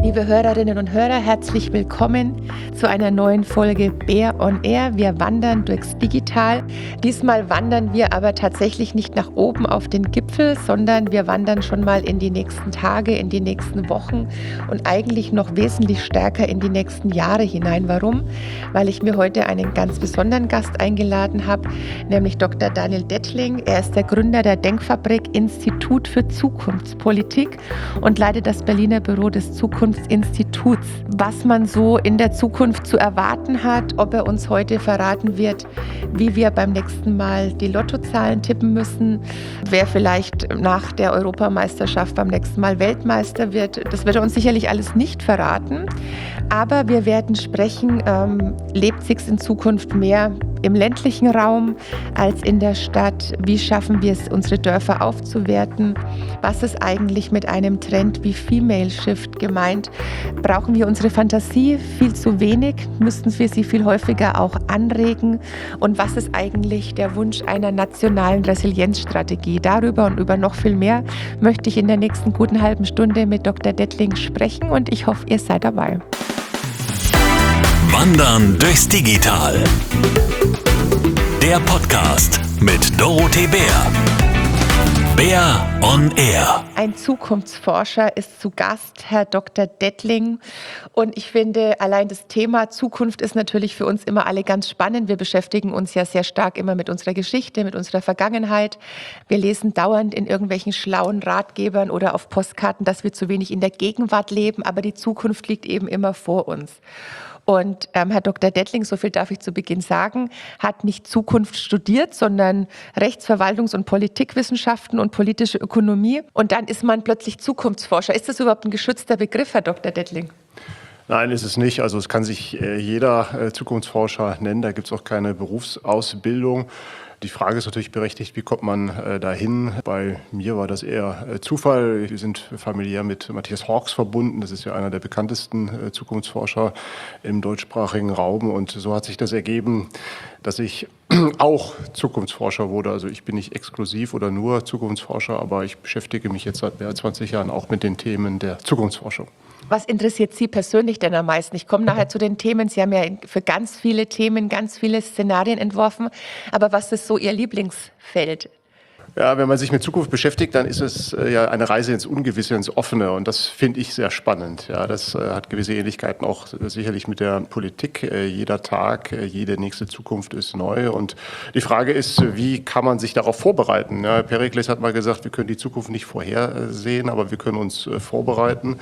Liebe Hörerinnen und Hörer, herzlich willkommen zu einer neuen Folge Bär on Air. Wir wandern durchs Digital. Diesmal wandern wir aber tatsächlich nicht nach oben auf den Gipfel, sondern wir wandern schon mal in die nächsten Tage, in die nächsten Wochen und eigentlich noch wesentlich stärker in die nächsten Jahre hinein. Warum? Weil ich mir heute einen ganz besonderen Gast eingeladen habe, nämlich Dr. Daniel Dettling. Er ist der Gründer der Denkfabrik Institut für Zukunftspolitik und leitet das Berliner Büro des Zukunftsinstituts. Was man so in der Zukunft zu erwarten hat, ob er uns heute verraten wird, wie wir beim nächsten Mal die Lottozahlen tippen müssen, wer vielleicht nach der Europameisterschaft beim nächsten Mal Weltmeister wird, das wird er uns sicherlich alles nicht verraten. Aber wir werden sprechen, lebt sich's in Zukunft mehr im ländlichen Raum als in der Stadt? Wie schaffen wir es, unsere Dörfer aufzuwerten? Was ist eigentlich mit einem Trend wie Female Shift gemeint? Brauchen wir unsere Fantasie viel zu wenig? Müssten wir sie viel häufiger auch anregen? Und was ist eigentlich der Wunsch einer nationalen Resilienzstrategie? Darüber und über noch viel mehr möchte ich in der nächsten guten halben Stunde mit Dr. Dettling sprechen und ich hoffe, ihr seid dabei. Wandern durchs Digital. Der Podcast mit Dorothee Bär. Bär on Air. Ein Zukunftsforscher ist zu Gast, Herr Dr. Dettling. Und ich finde, allein das Thema Zukunft ist natürlich für uns immer alle ganz spannend. Wir beschäftigen uns ja sehr stark immer mit unserer Geschichte, mit unserer Vergangenheit. Wir lesen dauernd in irgendwelchen schlauen Ratgebern oder auf Postkarten, dass wir zu wenig in der Gegenwart leben, aber die Zukunft liegt eben immer vor uns. Und Herr Dr. Dettling, so viel darf ich zu Beginn sagen, hat nicht Zukunft studiert, sondern Rechtsverwaltungs- und Politikwissenschaften und politische Ökonomie. Und dann ist man plötzlich Zukunftsforscher. Ist das überhaupt ein geschützter Begriff, Herr Dr. Dettling? Nein, ist es nicht. Also es kann sich jeder Zukunftsforscher nennen. Da gibt es auch keine Berufsausbildung. Die Frage ist natürlich berechtigt, wie kommt man dahin? Bei mir war das eher Zufall. Wir sind familiär mit Matthias Hawkes verbunden. Das ist ja einer der bekanntesten Zukunftsforscher im deutschsprachigen Raum. Und so hat sich das ergeben, dass ich auch Zukunftsforscher wurde. Also ich bin nicht exklusiv oder nur Zukunftsforscher, aber ich beschäftige mich jetzt seit mehr als 20 Jahren auch mit den Themen der Zukunftsforschung. Was interessiert Sie persönlich denn am meisten? Ich komme nachher zu den Themen. Sie haben ja für ganz viele Themen ganz viele Szenarien entworfen. Aber was ist so Ihr Lieblingsfeld? Ja, wenn man sich mit Zukunft beschäftigt, dann ist es ja eine Reise ins Ungewisse, ins Offene. Und das finde ich sehr spannend. Ja, das hat gewisse Ähnlichkeiten auch sicherlich mit der Politik. Jeder Tag, jede nächste Zukunft ist neu. Und die Frage ist, wie kann man sich darauf vorbereiten? Ja, Perikles hat mal gesagt, wir können die Zukunft nicht vorhersehen, aber wir können uns vorbereiten.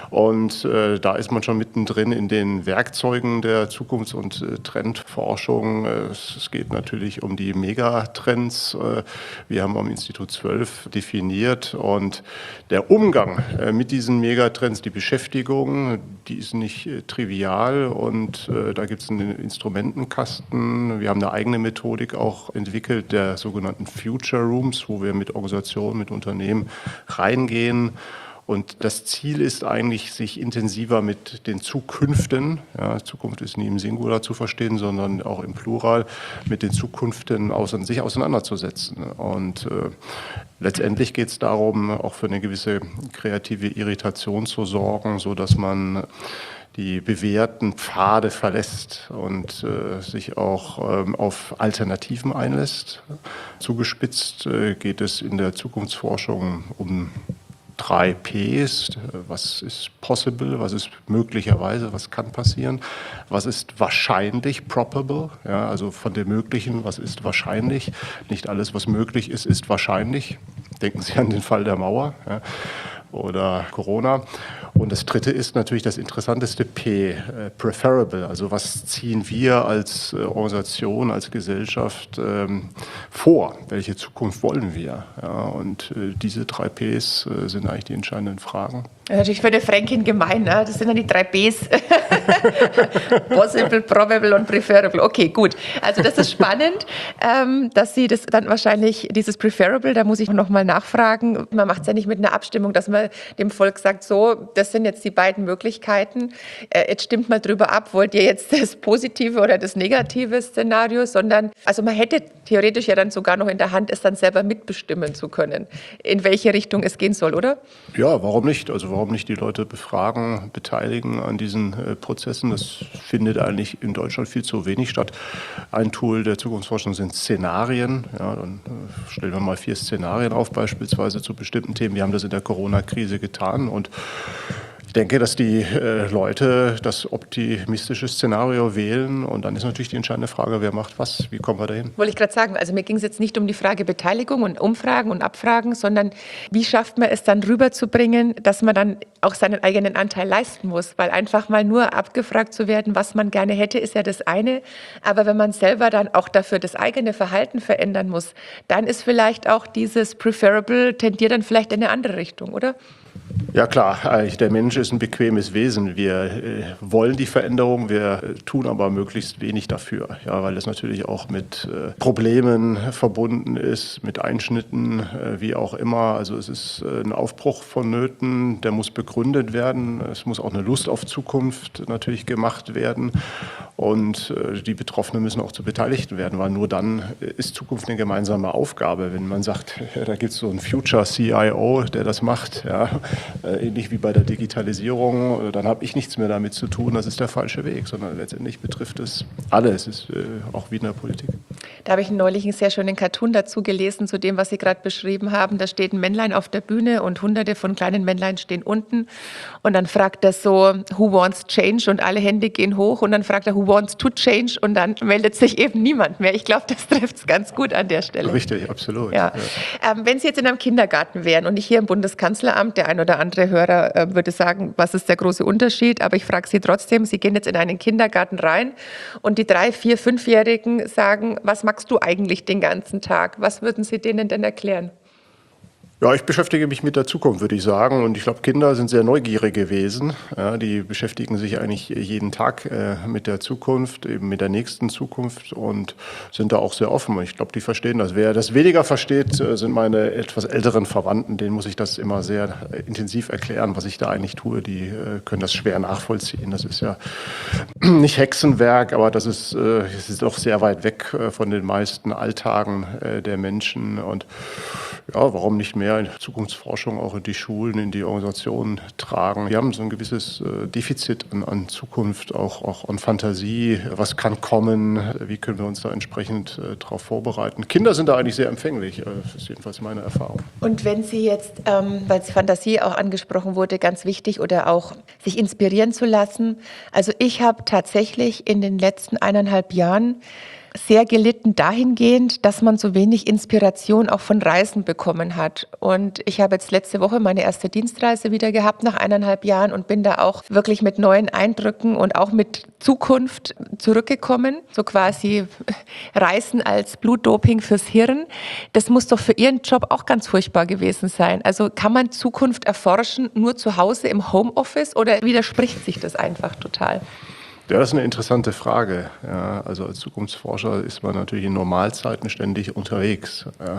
Und da ist man schon mittendrin in den Werkzeugen der Zukunfts- und Trendforschung. Es geht natürlich um die Megatrends. Wir haben am Institut 12 definiert und der Umgang mit diesen Megatrends, die Beschäftigung, die ist nicht trivial und da gibt es einen Instrumentenkasten. Wir haben eine eigene Methodik auch entwickelt, der sogenannten Future Rooms, wo wir mit Organisationen, mit Unternehmen reingehen. Und das Ziel ist eigentlich, sich intensiver mit den Zukünften, ja, Zukunft ist nie im Singular zu verstehen, sondern auch im Plural, mit den Zukünften sich auseinanderzusetzen. Und letztendlich geht es darum, auch für eine gewisse kreative Irritation zu sorgen, sodass man die bewährten Pfade verlässt und sich auch auf Alternativen einlässt. Zugespitzt geht es in der Zukunftsforschung um 3 Ps. Was ist possible? Was ist möglicherweise? Was kann passieren? Was ist wahrscheinlich? Probable. Ja, also von dem Möglichen, was ist wahrscheinlich? Nicht alles, was möglich ist, ist wahrscheinlich. Denken Sie an den Fall der Mauer. Ja, oder Corona. Und das dritte ist natürlich das interessanteste P, preferable. Also was ziehen wir als Organisation, als Gesellschaft vor? Welche Zukunft wollen wir? Ja, und diese 3 Ps sind eigentlich die entscheidenden Fragen. Natürlich für eine Fränkin gemein, ne? Das sind dann die 3 Bs. Possible, probable und preferable. Okay, gut. Also das ist spannend, dass Sie das dann wahrscheinlich, dieses preferable, da muss ich noch mal nachfragen. Man macht es ja nicht mit einer Abstimmung, dass man dem Volk sagt, so, das sind jetzt die beiden Möglichkeiten. Jetzt stimmt mal drüber ab, wollt ihr jetzt das positive oder das negative Szenario, sondern, also man hätte theoretisch ja dann sogar noch in der Hand, es dann selber mitbestimmen zu können, in welche Richtung es gehen soll, oder? Ja, warum nicht? Also warum nicht die Leute befragen, beteiligen an diesen Prozessen? Das findet eigentlich in Deutschland viel zu wenig statt. Ein Tool der Zukunftsforschung sind Szenarien. Ja, dann stellen wir mal 4 Szenarien auf, beispielsweise zu bestimmten Themen. Wir haben das in der Corona-Krise getan und ich denke, dass die Leute das optimistische Szenario wählen und dann ist natürlich die entscheidende Frage, wer macht was, wie kommen wir dahin? Wollte ich gerade sagen, also mir ging es jetzt nicht um die Frage Beteiligung und Umfragen und Abfragen, sondern wie schafft man es dann rüberzubringen, dass man dann auch seinen eigenen Anteil leisten muss, weil einfach mal nur abgefragt zu werden, was man gerne hätte, ist ja das eine, aber wenn man selber dann auch dafür das eigene Verhalten verändern muss, dann ist vielleicht auch dieses Preferable tendiert dann vielleicht in eine andere Richtung, oder? Ja klar, der Mensch ist ein bequemes Wesen. Wir wollen die Veränderung, wir tun aber möglichst wenig dafür, ja, weil es natürlich auch mit Problemen verbunden ist, mit Einschnitten, wie auch immer. Also es ist ein Aufbruch vonnöten, der muss begründet werden. Es muss auch eine Lust auf Zukunft natürlich gemacht werden und die Betroffenen müssen auch zu Beteiligten werden, weil nur dann ist Zukunft eine gemeinsame Aufgabe. Wenn man sagt, ja, da gibt es so einen Future CIO, der das macht, ja, ähnlich wie bei der Digitalisierung, dann habe ich nichts mehr damit zu tun, das ist der falsche Weg, sondern letztendlich betrifft es alle, es ist auch wie in der Politik. Da habe ich neulich einen sehr schönen Cartoon dazu gelesen, zu dem, was Sie gerade beschrieben haben. Da steht ein Männlein auf der Bühne und hunderte von kleinen Männlein stehen unten und dann fragt er so, who wants change? Und alle Hände gehen hoch und dann fragt er, who wants to change? Und dann meldet sich eben niemand mehr. Ich glaube, das trifft es ganz gut an der Stelle. Richtig, absolut. Ja. Ja. Wenn Sie jetzt in einem Kindergarten wären und nicht hier im Bundeskanzleramt, der ein oder andere Hörer würde sagen, was ist der große Unterschied? Aber ich frage Sie trotzdem, Sie gehen jetzt in einen Kindergarten rein und die 3-, 4-, 5-Jährigen sagen, was magst du eigentlich den ganzen Tag? Was würden Sie denen denn erklären? Ja, ich beschäftige mich mit der Zukunft, würde ich sagen. Und ich glaube, Kinder sind sehr neugierig gewesen. Ja, die beschäftigen sich eigentlich jeden Tag mit der Zukunft, eben mit der nächsten Zukunft und sind da auch sehr offen. Und ich glaube, die verstehen das. Wer das weniger versteht, sind meine etwas älteren Verwandten. Denen muss ich das immer sehr intensiv erklären, was ich da eigentlich tue. Die können das schwer nachvollziehen. Das ist ja nicht Hexenwerk, aber das ist doch sehr weit weg von den meisten Alltagen der Menschen. Und ja, warum nicht mehr in Zukunftsforschung auch in die Schulen, in die Organisationen tragen. Wir haben so ein gewisses Defizit an Zukunft, auch an Fantasie. Was kann kommen? Wie können wir uns da entsprechend darauf vorbereiten? Kinder sind da eigentlich sehr empfänglich. Das ist jedenfalls meine Erfahrung. Und wenn Sie jetzt, weil Fantasie auch angesprochen wurde, ganz wichtig, oder auch sich inspirieren zu lassen. Also ich habe tatsächlich in den letzten 1,5 Jahren sehr gelitten dahingehend, dass man so wenig Inspiration auch von Reisen bekommen hat. Und ich habe jetzt letzte Woche meine erste Dienstreise wieder gehabt nach 1,5 Jahren und bin da auch wirklich mit neuen Eindrücken und auch mit Zukunft zurückgekommen. So quasi Reisen als Blutdoping fürs Hirn. Das muss doch für Ihren Job auch ganz furchtbar gewesen sein. Also kann man Zukunft erforschen nur zu Hause im Homeoffice oder widerspricht sich das einfach total? Ja, das ist eine interessante Frage. Ja, also als Zukunftsforscher ist man natürlich in Normalzeiten ständig unterwegs, ja,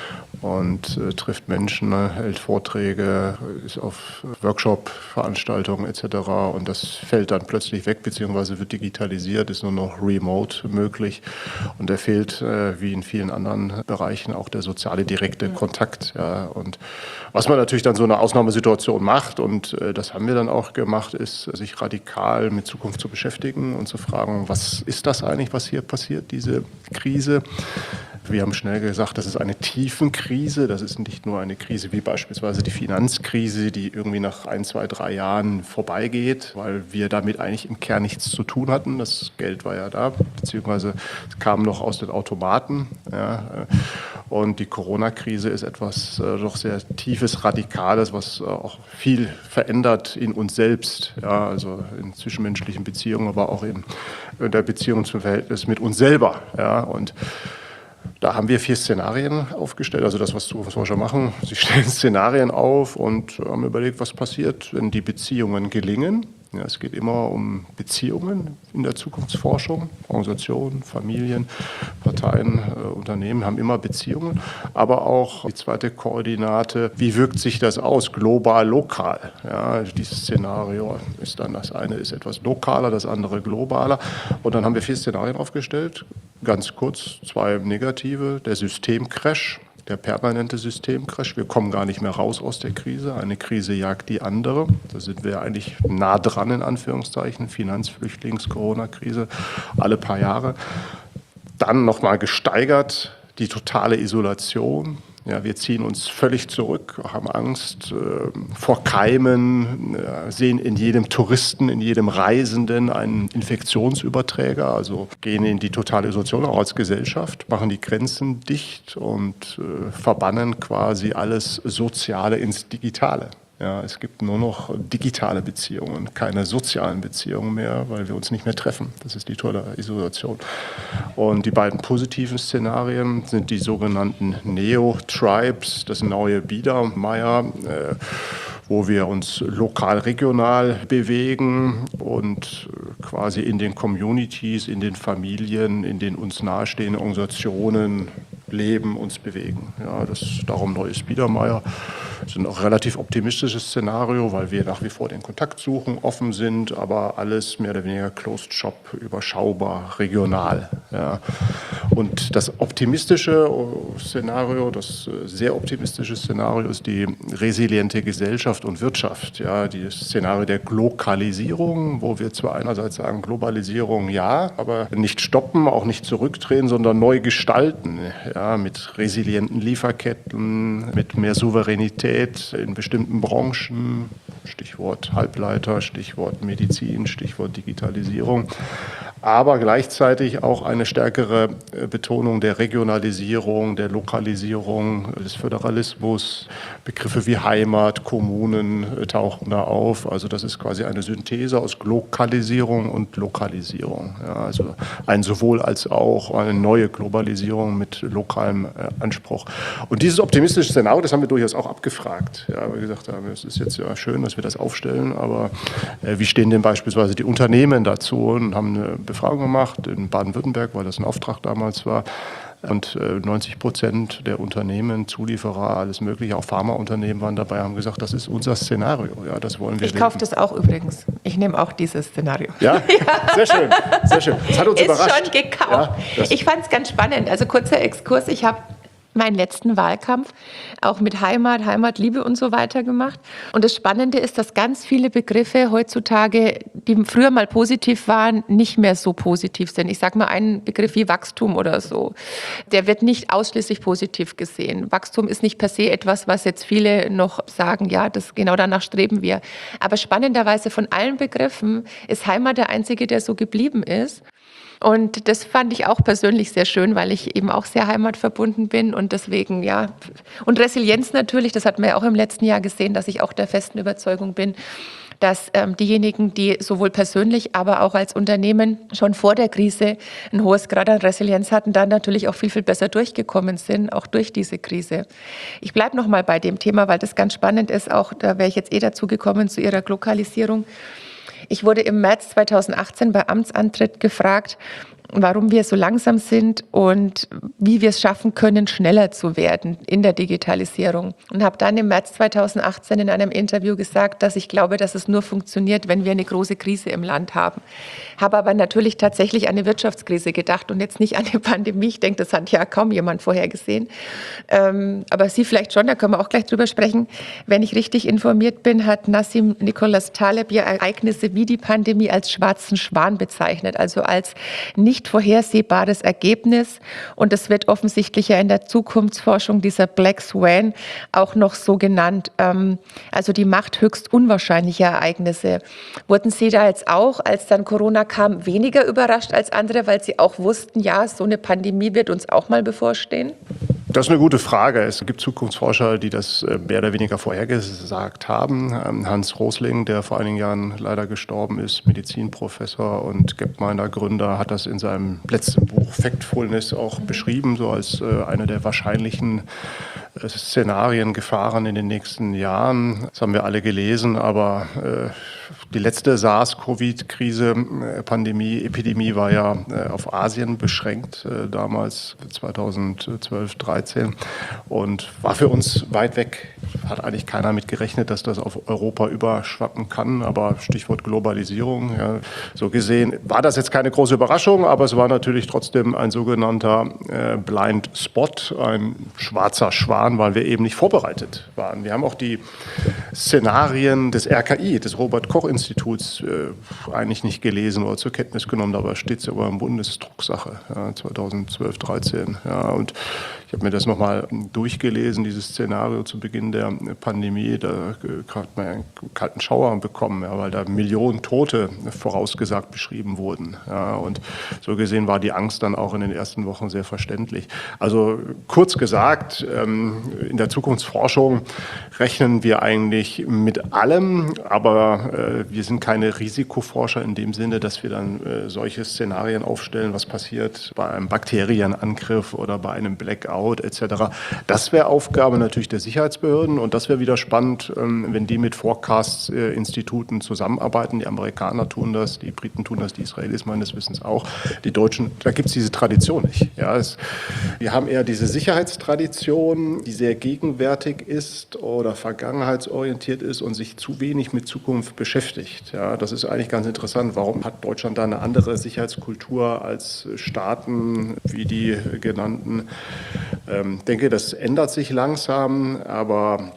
und trifft Menschen, hält Vorträge, ist auf Workshop-Veranstaltungen etc. Und das fällt dann plötzlich weg, beziehungsweise wird digitalisiert, ist nur noch remote möglich. Und da fehlt, wie in vielen anderen Bereichen, auch der soziale, direkte Kontakt. Ja. Und was man natürlich dann so in einer Ausnahmesituation macht, und das haben wir dann auch gemacht, ist, sich radikal mit Zukunft zu beschäftigen und zu fragen, was ist das eigentlich, was hier passiert, diese Krise? Wir haben schnell gesagt, das ist eine Tiefenkrise. Das ist nicht nur eine Krise wie beispielsweise die Finanzkrise, die irgendwie nach 1, 2, 3 Jahren vorbeigeht, weil wir damit eigentlich im Kern nichts zu tun hatten. Das Geld war ja da, beziehungsweise es kam noch aus den Automaten. Ja. Und die Corona-Krise ist etwas doch sehr Tiefes, Radikales, was auch viel verändert in uns selbst, ja, also in zwischenmenschlichen Beziehungen, aber auch in der Beziehung zum Verhältnis mit uns selber. Ja. Und da haben wir 4 Szenarien aufgestellt, also das, was Zukunftsforscher machen. Sie stellen Szenarien auf und haben überlegt, was passiert, wenn die Beziehungen gelingen. Ja, es geht immer um Beziehungen in der Zukunftsforschung. Organisationen, Familien, Parteien, Unternehmen haben immer Beziehungen. Aber auch die zweite Koordinate, wie wirkt sich das aus, global, lokal? Ja, dieses Szenario ist dann, das eine ist etwas lokaler, das andere globaler. Und dann haben wir 4 Szenarien aufgestellt. Ganz kurz, 2 negative, der Systemcrash. Der permanente Systemcrash. Wir kommen gar nicht mehr raus aus der Krise. Eine Krise jagt die andere. Da sind wir eigentlich nah dran, in Anführungszeichen. Finanzflüchtlings-, Corona-Krise, alle paar Jahre. Dann nochmal gesteigert die totale Isolation. Ja, wir ziehen uns völlig zurück, haben Angst vor Keimen, sehen in jedem Touristen, in jedem Reisenden einen Infektionsüberträger, also gehen in die totale Isolation auch als Gesellschaft, machen die Grenzen dicht und verbannen quasi alles Soziale ins Digitale. Ja, es gibt nur noch digitale Beziehungen, keine sozialen Beziehungen mehr, weil wir uns nicht mehr treffen. Das ist die tolle Isolation. Und die beiden positiven Szenarien sind die sogenannten Neo-Tribes, das neue Biedermeier, wo wir uns lokal, regional bewegen und quasi in den Communities, in den Familien, in den uns nahestehenden Organisationen leben, uns bewegen. Ja, das ist darum neues Biedermeier. Das ist ein auch relativ optimistisches Szenario, weil wir nach wie vor den Kontakt suchen, offen sind, aber alles mehr oder weniger Closed Shop, überschaubar, regional. Ja. Und das optimistische Szenario, das sehr optimistische Szenario ist die resiliente Gesellschaft und Wirtschaft. Ja, das Szenario der Glokalisierung, wo wir zwar einerseits sagen, Globalisierung ja, aber nicht stoppen, auch nicht zurückdrehen, sondern neu gestalten. Ja, mit resilienten Lieferketten, mit mehr Souveränität in bestimmten Branchen, Stichwort Halbleiter, Stichwort Medizin, Stichwort Digitalisierung, aber gleichzeitig auch eine stärkere Betonung der Regionalisierung, der Lokalisierung, des Föderalismus. Begriffe wie Heimat, Kommunen tauchen da auf. Also das ist quasi eine Synthese aus Glokalisierung und Lokalisierung. Ja, also ein sowohl als auch, eine neue Globalisierung mit lokalem Anspruch. Und dieses optimistische Szenario, das haben wir durchaus auch abgefragt. Ja, weil wir gesagt haben, es ist jetzt ja schön, dass wir das aufstellen, aber wie stehen denn beispielsweise die Unternehmen dazu? Und haben eine Befragung gemacht in Baden-Württemberg, weil das ein Auftrag damals war. Und 90% der Unternehmen, Zulieferer, alles Mögliche, auch Pharmaunternehmen waren dabei, haben gesagt, das ist unser Szenario. Ja, das wollen wir. Ich kaufe das auch übrigens. Ich nehme auch dieses Szenario. Ja, sehr schön, sehr schön. Das hat uns überrascht. Ist schon gekauft. Ja, ich fand es ganz spannend. Also kurzer Exkurs. Ich habe meinen letzten Wahlkampf auch mit Heimat, Heimatliebe und so weiter gemacht. Und das Spannende ist, dass ganz viele Begriffe heutzutage, die früher mal positiv waren, nicht mehr so positiv sind. Ich sage mal einen Begriff wie Wachstum oder so. Der wird nicht ausschließlich positiv gesehen. Wachstum ist nicht per se etwas, was jetzt viele noch sagen, ja, das genau danach streben wir. Aber spannenderweise von allen Begriffen ist Heimat der einzige, der so geblieben ist. Und das fand ich auch persönlich sehr schön, weil ich eben auch sehr heimatverbunden bin und deswegen, ja. Und Resilienz natürlich, das hat man ja auch im letzten Jahr gesehen, dass ich auch der festen Überzeugung bin, dass diejenigen, die sowohl persönlich, aber auch als Unternehmen schon vor der Krise ein hohes Grad an Resilienz hatten, dann natürlich auch viel, viel besser durchgekommen sind, auch durch diese Krise. Ich bleibe noch mal bei dem Thema, weil das ganz spannend ist, auch da wäre ich jetzt dazu gekommen, zu Ihrer Glokalisierung. Ich wurde im März 2018 bei Amtsantritt gefragt, warum wir so langsam sind und wie wir es schaffen können, schneller zu werden in der Digitalisierung. Und habe dann im März 2018 in einem Interview gesagt, dass ich glaube, dass es nur funktioniert, wenn wir eine große Krise im Land haben. Habe aber natürlich tatsächlich an eine Wirtschaftskrise gedacht und jetzt nicht an eine Pandemie. Ich denke, das hat ja kaum jemand vorhergesehen. Aber Sie vielleicht schon, da können wir auch gleich drüber sprechen. Wenn ich richtig informiert bin, hat Nassim Nicholas Taleb ja Ereignisse wie die Pandemie als schwarzen Schwan bezeichnet, also als nicht vorhersehbares Ergebnis. Und es wird offensichtlich ja in der Zukunftsforschung dieser Black Swan auch noch so genannt. Also die Macht höchst unwahrscheinlicher Ereignisse. Wurden Sie da jetzt auch, als dann Corona kam, weniger überrascht als andere, weil Sie auch wussten, ja, so eine Pandemie wird uns auch mal bevorstehen? Das ist eine gute Frage. Es gibt Zukunftsforscher, die das mehr oder weniger vorhergesagt haben. Hans Rosling, der vor einigen Jahren leider gestorben ist, Medizinprofessor und Gapminder Gründer, hat das in seinem letzten Buch Factfulness auch beschrieben, so als eine der wahrscheinlichen Szenarien, Gefahren in den nächsten Jahren. Das haben wir alle gelesen, aber die letzte SARS-Covid-Krise, Epidemie war ja auf Asien beschränkt, damals 2012, 13 und war für uns weit weg. Hat eigentlich keiner mit gerechnet, dass das auf Europa überschwappen kann, aber Stichwort Globalisierung. Ja. So gesehen war das jetzt keine große Überraschung, aber es war natürlich trotzdem ein sogenannter Blind Spot, ein schwarzer Schwan, weil wir eben nicht vorbereitet waren. Wir haben auch die Szenarien des RKI, des Robert-Koch-Instituts, eigentlich nicht gelesen oder zur Kenntnis genommen. Dabei steht es ja über eine Bundesdrucksache, 2012, 13. Ja, und ich habe mir das nochmal durchgelesen, dieses Szenario zu Beginn der Pandemie. Da hat man einen kalten Schauer bekommen, ja, weil da Millionen Tote vorausgesagt beschrieben wurden. Ja, und so gesehen war die Angst dann auch in den ersten Wochen sehr verständlich. Also kurz gesagt, in der Zukunftsforschung rechnen wir eigentlich mit allem, aber wir sind keine Risikoforscher in dem Sinne, dass wir dann solche Szenarien aufstellen, was passiert bei einem Bakterienangriff oder bei einem Blackout etc. Das wäre Aufgabe natürlich der Sicherheitsbehörden und das wäre wieder spannend, wenn die mit Forecast-Instituten zusammenarbeiten. Die Amerikaner tun das, die Briten tun das, die Israelis meines Wissens auch. Die Deutschen, da gibt es diese Tradition nicht. Ja, wir haben eher diese Sicherheitstradition, die sehr gegenwärtig ist oder vergangenheitsorientiert ist und sich zu wenig mit Zukunft beschäftigt. Ja, das ist eigentlich ganz interessant. Warum hat Deutschland da eine andere Sicherheitskultur als Staaten wie die genannten? Ich denke, das ändert sich langsam, aber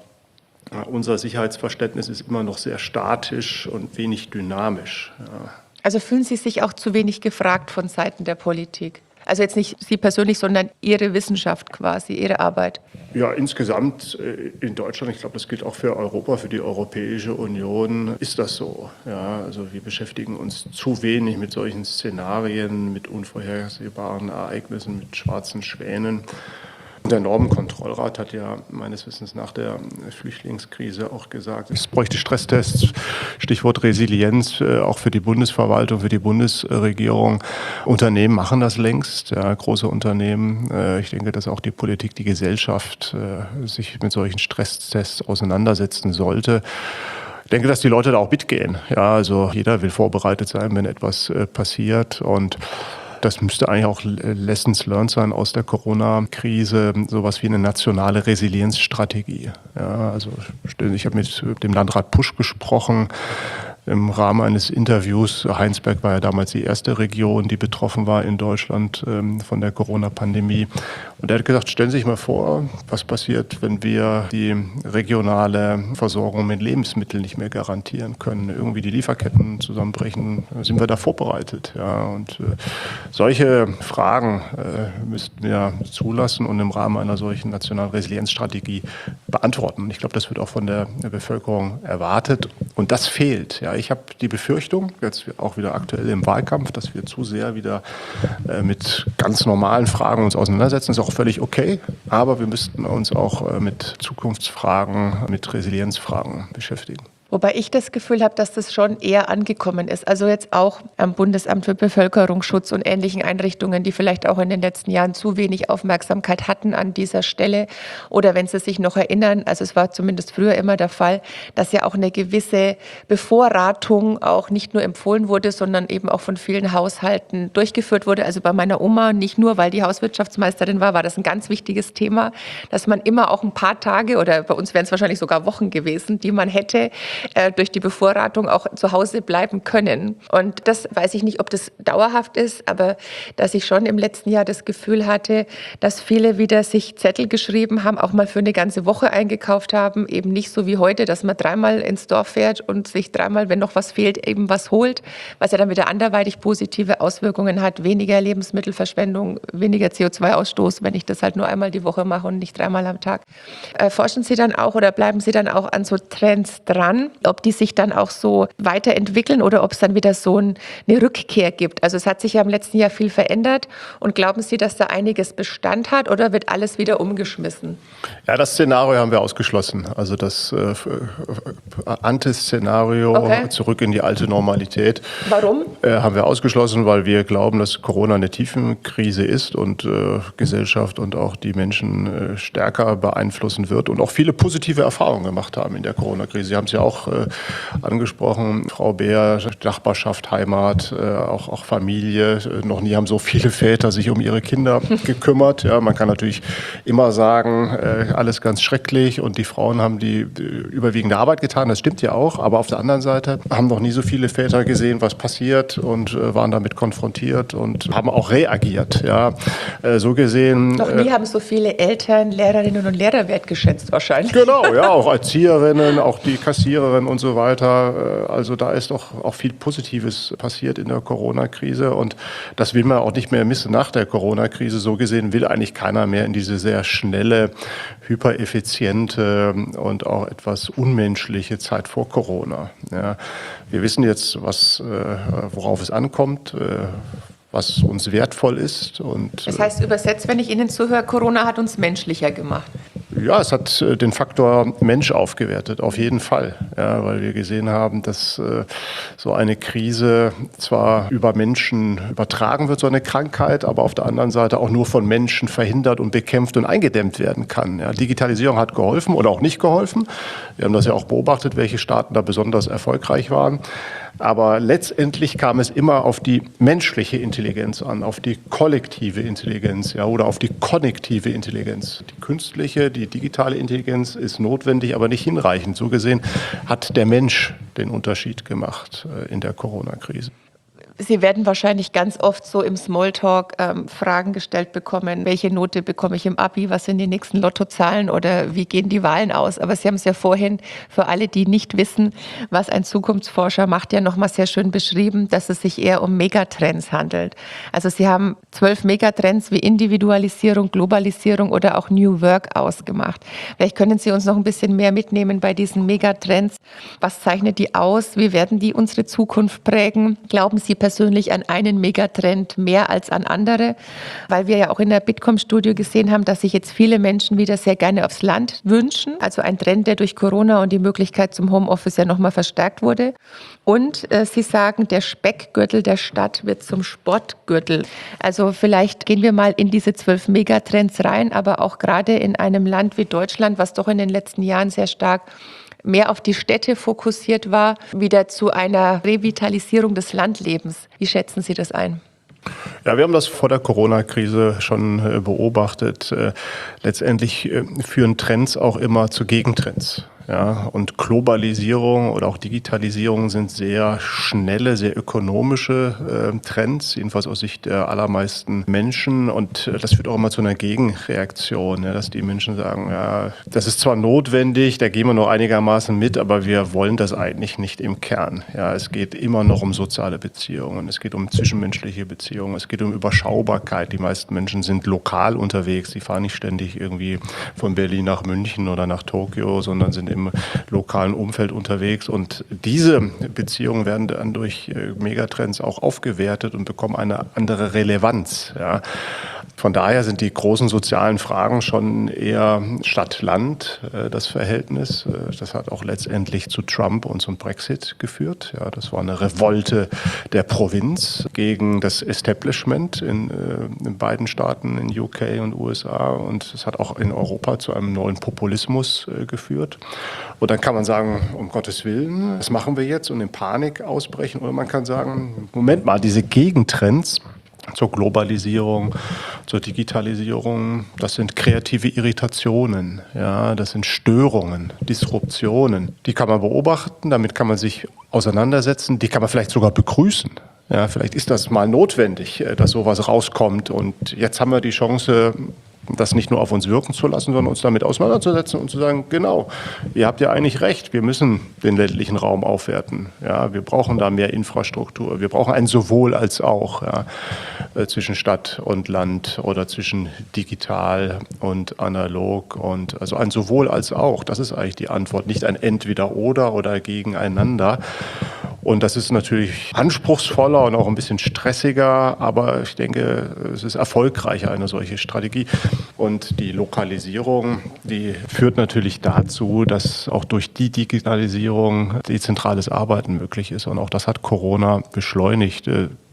unser Sicherheitsverständnis ist immer noch sehr statisch und wenig dynamisch. Ja. Also fühlen Sie sich auch zu wenig gefragt von Seiten der Politik? Also jetzt nicht Sie persönlich, sondern Ihre Wissenschaft quasi, Ihre Arbeit. Ja, insgesamt in Deutschland, ich glaube, das gilt auch für Europa, für die Europäische Union, ist das so. Ja, also wir beschäftigen uns zu wenig mit solchen Szenarien, mit unvorhersehbaren Ereignissen, mit schwarzen Schwänen. Der Normenkontrollrat hat ja meines Wissens nach der Flüchtlingskrise auch gesagt, es bräuchte Stresstests, Stichwort Resilienz, auch für die Bundesverwaltung, für die Bundesregierung. Unternehmen machen das längst, ja, große Unternehmen. Ich denke, dass auch die Politik, die Gesellschaft sich mit solchen Stresstests auseinandersetzen sollte. Ich denke, dass die Leute da auch mitgehen. Ja, also jeder will vorbereitet sein, wenn etwas passiert und das müsste eigentlich auch Lessons learned sein aus der Corona-Krise, sowas wie eine nationale Resilienzstrategie. Ja, also ich habe mit dem Landrat Pusch gesprochen im Rahmen eines Interviews. Heinsberg war ja damals die erste Region, die betroffen war in Deutschland von der Corona-Pandemie. Und er hat gesagt, stellen Sie sich mal vor, was passiert, wenn wir die regionale Versorgung mit Lebensmitteln nicht mehr garantieren können, irgendwie die Lieferketten zusammenbrechen, sind wir da vorbereitet? Ja, und solche Fragen müssten wir zulassen und im Rahmen einer solchen nationalen Resilienzstrategie beantworten. Und ich glaube, das wird auch von der Bevölkerung erwartet und das fehlt. Ja, ich habe die Befürchtung, jetzt auch wieder aktuell im Wahlkampf, dass wir zu sehr wieder mit ganz normalen Fragen uns auseinandersetzen. Das ist auch völlig okay, aber wir müssten uns auch mit Zukunftsfragen, mit Resilienzfragen beschäftigen. Wobei ich das Gefühl habe, dass das schon eher angekommen ist. Also jetzt auch am Bundesamt für Bevölkerungsschutz und ähnlichen Einrichtungen, die vielleicht auch in den letzten Jahren zu wenig Aufmerksamkeit hatten an dieser Stelle. Oder wenn Sie sich noch erinnern, also es war zumindest früher immer der Fall, dass ja auch eine gewisse Bevorratung auch nicht nur empfohlen wurde, sondern eben auch von vielen Haushalten durchgeführt wurde. Also bei meiner Oma, nicht nur, weil die Hauswirtschaftsmeisterin war das ein ganz wichtiges Thema, dass man immer auch ein paar Tage oder bei uns wären es wahrscheinlich sogar Wochen gewesen, die man hätte durch die Bevorratung auch zu Hause bleiben können. Und das weiß ich nicht, ob das dauerhaft ist, aber dass ich schon im letzten Jahr das Gefühl hatte, dass viele wieder sich Zettel geschrieben haben, auch mal für eine ganze Woche eingekauft haben, eben nicht so wie heute, dass man dreimal ins Dorf fährt und sich dreimal, wenn noch was fehlt, eben was holt, was ja dann wieder anderweitig positive Auswirkungen hat, weniger Lebensmittelverschwendung, weniger CO2-Ausstoß, wenn ich das halt nur einmal die Woche mache und nicht dreimal am Tag. Forschen Sie dann auch oder bleiben Sie dann auch an so Trends dran, ob die sich dann auch so weiterentwickeln oder ob es dann wieder so eine Rückkehr gibt? Also es hat sich ja im letzten Jahr viel verändert und glauben Sie, dass da einiges Bestand hat oder wird alles wieder umgeschmissen? Ja, das Szenario haben wir ausgeschlossen. Also das Anti-Szenario, zurück in die alte Normalität. Warum? Haben wir ausgeschlossen, weil wir glauben, dass Corona eine Tiefenkrise ist und Gesellschaft und auch die Menschen stärker beeinflussen wird und auch viele positive Erfahrungen gemacht haben in der Corona-Krise. Sie haben es ja auch auch angesprochen, Frau Beer, Nachbarschaft, Heimat, auch Familie. Noch nie haben so viele Väter sich um ihre Kinder gekümmert. Ja, man kann natürlich immer sagen, alles ganz schrecklich und die Frauen haben die überwiegende Arbeit getan. Das stimmt ja auch, aber auf der anderen Seite haben noch nie so viele Väter gesehen, was passiert und waren damit konfrontiert und haben auch reagiert. Ja, so gesehen. Noch nie haben so viele Eltern, Lehrerinnen und Lehrer wertgeschätzt wahrscheinlich. Genau, ja, auch Erzieherinnen, auch die Kassiererin und so weiter. Also da ist doch auch viel Positives passiert in der Corona-Krise und das will man auch nicht mehr missen nach der Corona-Krise. So gesehen will eigentlich keiner mehr in diese sehr schnelle, hypereffiziente und auch etwas unmenschliche Zeit vor Corona. Ja, wir wissen jetzt, worauf es ankommt, was uns wertvoll ist. Und das heißt übersetzt, wenn ich Ihnen zuhöre, Corona hat uns menschlicher gemacht. Ja, es hat den Faktor Mensch aufgewertet, auf jeden Fall. Ja, weil wir gesehen haben, dass so eine Krise zwar über Menschen übertragen wird, so eine Krankheit, aber auf der anderen Seite auch nur von Menschen verhindert und bekämpft und eingedämmt werden kann. Ja, Digitalisierung hat geholfen oder auch nicht geholfen. Wir haben das ja auch beobachtet, welche Staaten da besonders erfolgreich waren. Aber letztendlich kam es immer auf die menschliche Intelligenz an, auf die kollektive Intelligenz, ja, oder auf die konnektive Intelligenz. Die künstliche, die digitale Intelligenz ist notwendig, aber nicht hinreichend. So gesehen hat der Mensch den Unterschied gemacht in der Corona-Krise. Sie werden wahrscheinlich ganz oft so im Smalltalk Fragen gestellt bekommen, welche Note bekomme ich im Abi, was sind die nächsten Lottozahlen oder wie gehen die Wahlen aus? Aber Sie haben es ja vorhin für alle, die nicht wissen, was ein Zukunftsforscher macht, ja nochmal sehr schön beschrieben, dass es sich eher um Megatrends handelt. Also Sie haben 12 Megatrends wie Individualisierung, Globalisierung oder auch New Work ausgemacht. Vielleicht können Sie uns noch ein bisschen mehr mitnehmen bei diesen Megatrends. Was zeichnet die aus? Wie werden die unsere Zukunft prägen? Glauben Sie persönlich an einen Megatrend mehr als an andere, weil wir ja auch in der Bitkom-Studie gesehen haben, dass sich jetzt viele Menschen wieder sehr gerne aufs Land wünschen. Also ein Trend, der durch Corona und die Möglichkeit zum Homeoffice ja nochmal verstärkt wurde. Und Sie sagen, der Speckgürtel der Stadt wird zum Sportgürtel. Also vielleicht gehen wir mal in diese 12 Megatrends rein, aber auch gerade in einem Land wie Deutschland, was doch in den letzten Jahren sehr stark mehr auf die Städte fokussiert war, wieder zu einer Revitalisierung des Landlebens. Wie schätzen Sie das ein? Ja, wir haben das vor der Corona-Krise schon beobachtet. Letztendlich führen Trends auch immer zu Gegentrends. Ja, und Globalisierung oder auch Digitalisierung sind sehr schnelle, sehr ökonomische Trends, jedenfalls aus Sicht der allermeisten Menschen. Und das führt auch immer zu einer Gegenreaktion, ja, dass die Menschen sagen, ja, das ist zwar notwendig, da gehen wir noch einigermaßen mit, aber wir wollen das eigentlich nicht im Kern. Ja, es geht immer noch um soziale Beziehungen, es geht um zwischenmenschliche Beziehungen, es geht um Überschaubarkeit. Die meisten Menschen sind lokal unterwegs, die fahren nicht ständig irgendwie von Berlin nach München oder nach Tokio, sondern sind im lokalen Umfeld unterwegs. Und diese Beziehungen werden dann durch Megatrends auch aufgewertet und bekommen eine andere Relevanz. Ja. Von daher sind die großen sozialen Fragen schon eher Stadt-Land, das Verhältnis. Das hat auch letztendlich zu Trump und zum Brexit geführt. Ja, das war eine Revolte der Provinz gegen das Establishment in beiden Staaten, in UK und USA. Und es hat auch in Europa zu einem neuen Populismus geführt. Und dann kann man sagen, um Gottes Willen, das machen wir jetzt und in Panik ausbrechen. Oder man kann sagen, Moment mal, diese Gegentrends zur Globalisierung, zur Digitalisierung, das sind kreative Irritationen, ja, das sind Störungen, Disruptionen. Die kann man beobachten, damit kann man sich auseinandersetzen, die kann man vielleicht sogar begrüßen. Ja, vielleicht ist das mal notwendig, dass sowas rauskommt. Und jetzt haben wir die Chance, das nicht nur auf uns wirken zu lassen, sondern uns damit auseinanderzusetzen und zu sagen, genau, ihr habt ja eigentlich recht, wir müssen den ländlichen Raum aufwerten. Ja, wir brauchen da mehr Infrastruktur, wir brauchen ein sowohl als auch, ja, zwischen Stadt und Land oder zwischen digital und analog und also ein sowohl als auch, das ist eigentlich die Antwort, nicht ein Entweder oder gegeneinander. Und das ist natürlich anspruchsvoller und auch ein bisschen stressiger, aber ich denke, es ist erfolgreicher, eine solche Strategie. Und die Lokalisierung, die führt natürlich dazu, dass auch durch die Digitalisierung dezentrales Arbeiten möglich ist. Und auch das hat Corona beschleunigt.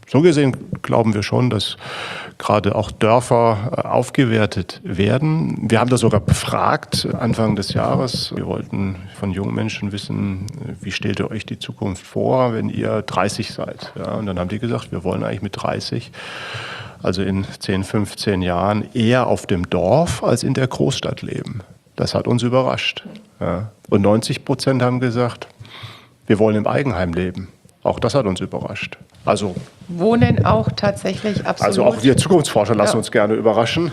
So gesehen glauben wir schon, dass gerade auch Dörfer aufgewertet werden. Wir haben das sogar befragt Anfang des Jahres. Wir wollten von jungen Menschen wissen, wie stellt ihr euch die Zukunft vor, wenn ihr 30 seid? Ja, und dann haben die gesagt, wir wollen eigentlich mit 30, also in 10, 15 Jahren, eher auf dem Dorf als in der Großstadt leben. Das hat uns überrascht. Ja. Und 90% haben gesagt, wir wollen im Eigenheim leben. Auch das hat uns überrascht. Also Wohnen auch tatsächlich absolut. Also auch wir Zukunftsforscher lassen uns gerne überraschen.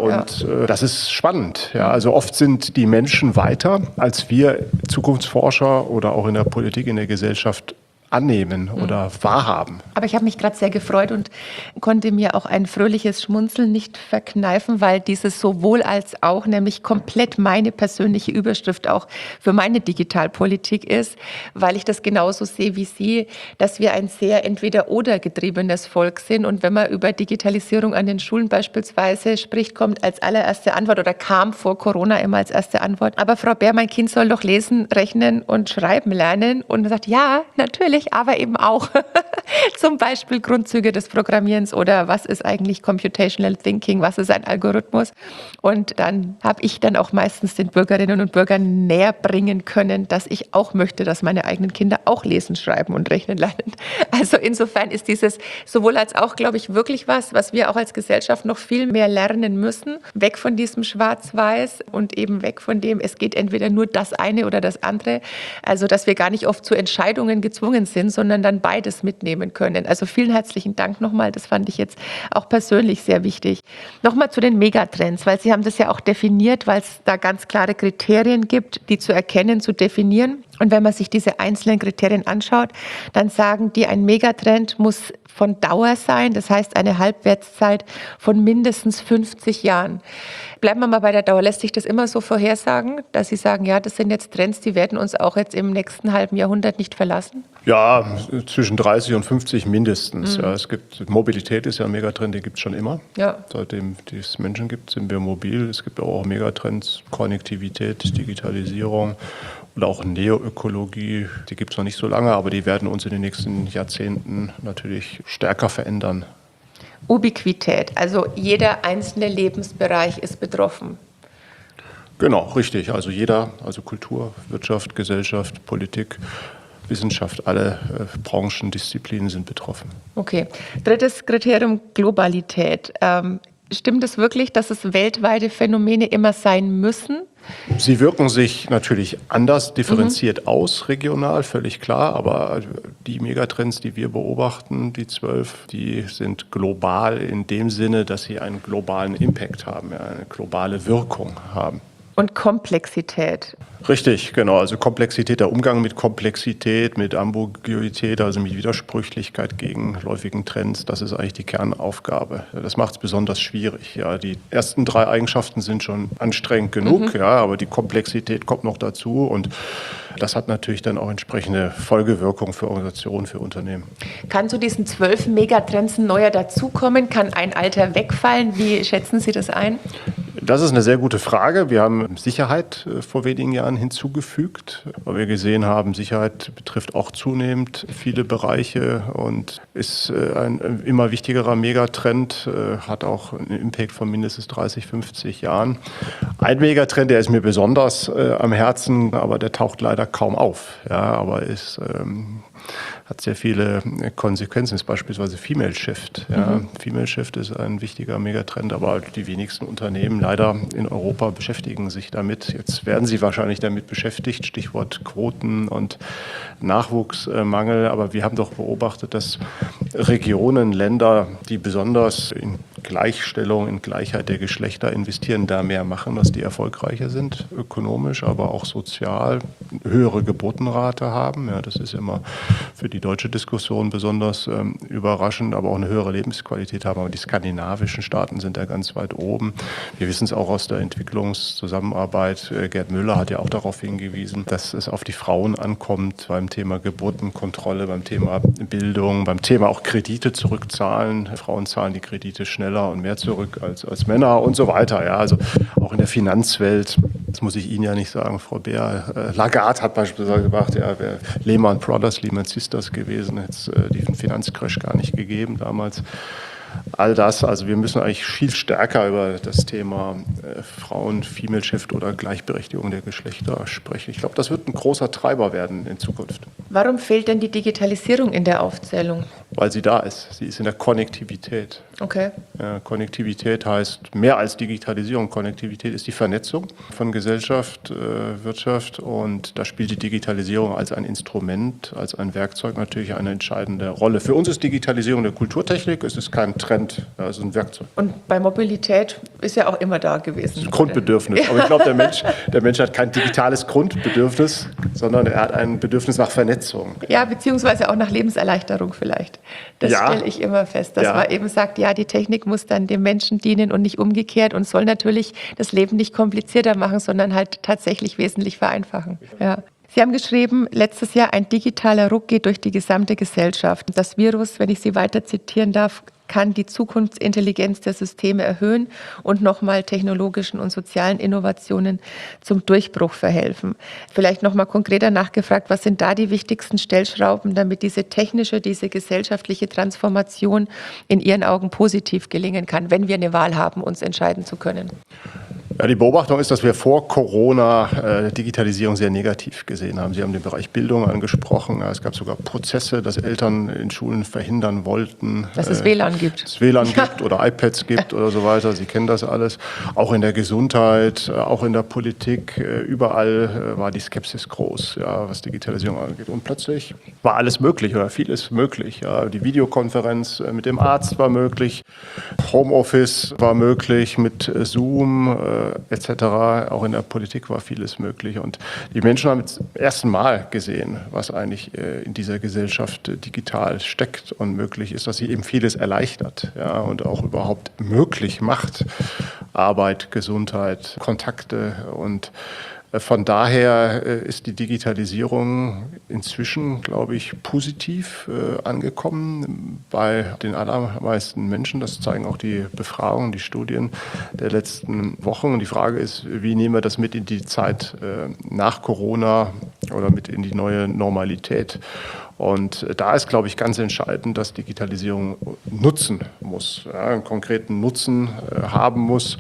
Das ist spannend. Ja. Also oft sind die Menschen weiter, als wir Zukunftsforscher oder auch in der Politik, in der Gesellschaft annehmen oder wahrhaben. Aber ich habe mich gerade sehr gefreut und konnte mir auch ein fröhliches Schmunzeln nicht verkneifen, weil dieses sowohl als auch nämlich komplett meine persönliche Überschrift auch für meine Digitalpolitik ist, weil ich das genauso sehe wie Sie, dass wir ein sehr entweder-oder getriebenes Volk sind. Und wenn man über Digitalisierung an den Schulen beispielsweise spricht, kommt als allererste Antwort oder kam vor Corona immer als erste Antwort, aber Frau Bär, mein Kind soll doch lesen, rechnen und schreiben lernen. Und man sagt, ja, natürlich, aber eben auch zum Beispiel Grundzüge des Programmierens oder was ist eigentlich Computational Thinking, was ist ein Algorithmus. Und dann habe ich dann auch meistens den Bürgerinnen und Bürgern näher bringen können, dass ich auch möchte, dass meine eigenen Kinder auch lesen, schreiben und rechnen lernen. Also insofern ist dieses sowohl als auch, glaube ich, wirklich was wir auch als Gesellschaft noch viel mehr lernen müssen. Weg von diesem Schwarz-Weiß und eben weg von dem, es geht entweder nur das eine oder das andere. Also dass wir gar nicht oft zu Entscheidungen gezwungen sind, sondern dann beides mitnehmen können. Also vielen herzlichen Dank nochmal. Das fand ich jetzt auch persönlich sehr wichtig. Nochmal zu den Megatrends, weil Sie haben das ja auch definiert, weil es da ganz klare Kriterien gibt, die zu erkennen, zu definieren. Und wenn man sich diese einzelnen Kriterien anschaut, dann sagen die, ein Megatrend muss von Dauer sein, das heißt eine Halbwertszeit von mindestens 50 Jahren. Bleiben wir mal bei der Dauer. Lässt sich das immer so vorhersagen, dass Sie sagen, ja, das sind jetzt Trends, die werden uns auch jetzt im nächsten halben Jahrhundert nicht verlassen? Ja, zwischen 30 und 50 mindestens. Ja, es gibt, Mobilität ist ja ein Megatrend, den gibt es schon immer. Ja. Seitdem es Menschen gibt, sind wir mobil. Es gibt auch Megatrends, Konnektivität, Digitalisierung oder auch Neoökologie. Die gibt es noch nicht so lange, aber die werden uns in den nächsten Jahrzehnten natürlich stärker verändern. Ubiquität, also jeder einzelne Lebensbereich ist betroffen. Genau, richtig. Also also Kultur, Wirtschaft, Gesellschaft, Politik, Wissenschaft, alle Branchen, Disziplinen sind betroffen. Okay. Drittes Kriterium, Globalität. Stimmt es wirklich, dass es weltweite Phänomene immer sein müssen? Sie wirken sich natürlich anders differenziert aus, regional, völlig klar. Aber die Megatrends, die wir beobachten, die 12, die sind global in dem Sinne, dass sie einen globalen Impact haben, ja, eine globale Wirkung haben. Und Komplexität. Richtig, genau. Also Komplexität, der Umgang mit Komplexität, mit Ambiguität, also mit Widersprüchlichkeit, gegenläufigen Trends, das ist eigentlich die Kernaufgabe. Das macht es besonders schwierig. Ja, die ersten 3 Eigenschaften sind schon anstrengend genug, ja, aber die Komplexität kommt noch dazu und das hat natürlich dann auch entsprechende Folgewirkung für Organisationen, für Unternehmen. Kann zu diesen 12 Megatrends ein neuer dazukommen? Kann ein alter wegfallen? Wie schätzen Sie das ein? Das ist eine sehr gute Frage. Wir haben Sicherheit vor wenigen Jahren hinzugefügt, weil wir gesehen haben, Sicherheit betrifft auch zunehmend viele Bereiche und ist ein immer wichtigerer Megatrend, hat auch einen Impact von mindestens 30, 50 Jahren. Ein Megatrend, der ist mir besonders am Herzen, aber der taucht leider kaum auf. Ja, aber ist hat sehr viele Konsequenzen, ist beispielsweise Female Shift. Ja. Female Shift ist ein wichtiger Megatrend, aber die wenigsten Unternehmen leider in Europa beschäftigen sich damit. Jetzt werden sie wahrscheinlich damit beschäftigt, Stichwort Quoten und Nachwuchsmangel, aber wir haben doch beobachtet, dass Regionen, Länder, die besonders in Gleichstellung, in Gleichheit der Geschlechter investieren, da mehr machen, dass die erfolgreicher sind, ökonomisch, aber auch sozial, höhere Geburtenrate haben. Ja, das ist immer für die deutsche Diskussion besonders überraschend, aber auch eine höhere Lebensqualität haben. Aber die skandinavischen Staaten sind da ganz weit oben. Wir wissen es auch aus der Entwicklungszusammenarbeit. Gerd Müller hat ja auch darauf hingewiesen, dass es auf die Frauen ankommt beim Thema Geburtenkontrolle, beim Thema Bildung, beim Thema auch Kredite zurückzahlen. Frauen zahlen die Kredite schneller und mehr zurück als Männer und so weiter. Ja, also auch in der Finanzwelt Das muss ich Ihnen ja nicht sagen, Frau Beer. Lagarde hat beispielsweise gesagt, ja, wäre Lehman Brothers, Lehman Sisters gewesen, hätte es diesen Finanzcrash gar nicht gegeben damals. All das, also wir müssen eigentlich viel stärker über das Thema Frauen, Female Shift oder Gleichberechtigung der Geschlechter sprechen. Ich glaube, das wird ein großer Treiber werden in Zukunft. Warum fehlt denn die Digitalisierung in der Aufzählung? Weil sie da ist. Sie ist in der Konnektivität. Okay. Konnektivität heißt mehr als Digitalisierung. Konnektivität ist die Vernetzung von Gesellschaft, Wirtschaft, und da spielt die Digitalisierung als ein Instrument, als ein Werkzeug natürlich eine entscheidende Rolle. Für uns ist Digitalisierung der Kulturtechnik, es ist kein Trend, es ist ein Werkzeug. Und bei Mobilität ist ja auch immer da gewesen. Das ist ein Grundbedürfnis. Aber ich glaube, der Mensch hat kein digitales Grundbedürfnis, sondern er hat ein Bedürfnis nach Vernetzung. Ja, beziehungsweise auch nach Lebenserleichterung vielleicht. Das stelle ich immer fest, dass man eben sagt, ja, die Technik muss dann dem Menschen dienen und nicht umgekehrt und soll natürlich das Leben nicht komplizierter machen, sondern halt tatsächlich wesentlich vereinfachen. Ja. Sie haben geschrieben, letztes Jahr ein digitaler Ruck geht durch die gesamte Gesellschaft. Das Virus, wenn ich Sie weiter zitieren darf, kann die Zukunftsintelligenz der Systeme erhöhen und nochmal technologischen und sozialen Innovationen zum Durchbruch verhelfen. Vielleicht nochmal konkreter nachgefragt, was sind da die wichtigsten Stellschrauben, damit diese technische, diese gesellschaftliche Transformation in Ihren Augen positiv gelingen kann, wenn wir eine Wahl haben, uns entscheiden zu können? Ja, die Beobachtung ist, dass wir vor Corona Digitalisierung sehr negativ gesehen haben. Sie haben den Bereich Bildung angesprochen. Ja, es gab sogar Prozesse, dass Eltern in Schulen verhindern wollten, dass es WLAN gibt. Es WLAN gibt oder iPads gibt oder so weiter. Sie kennen das alles. Auch in der Gesundheit, auch in der Politik, überall war die Skepsis groß, ja, was Digitalisierung angeht. Und plötzlich war alles möglich oder vieles möglich. Ja. Die Videokonferenz mit dem Arzt war möglich, Homeoffice war möglich mit Zoom, etc. Auch in der Politik war vieles möglich. Und die Menschen haben zum ersten Mal gesehen, was eigentlich in dieser Gesellschaft digital steckt und möglich ist, dass sie eben vieles erleichtert, ja, und auch überhaupt möglich macht. Arbeit, Gesundheit, Kontakte, und von daher ist die Digitalisierung inzwischen, glaube ich, positiv angekommen bei den allermeisten Menschen. Das zeigen auch die Befragungen, die Studien der letzten Wochen. Und die Frage ist, wie nehmen wir das mit in die Zeit nach Corona oder mit in die neue Normalität? Und da ist, glaube ich, ganz entscheidend, dass Digitalisierung nutzen muss, ja, einen konkreten Nutzen haben muss.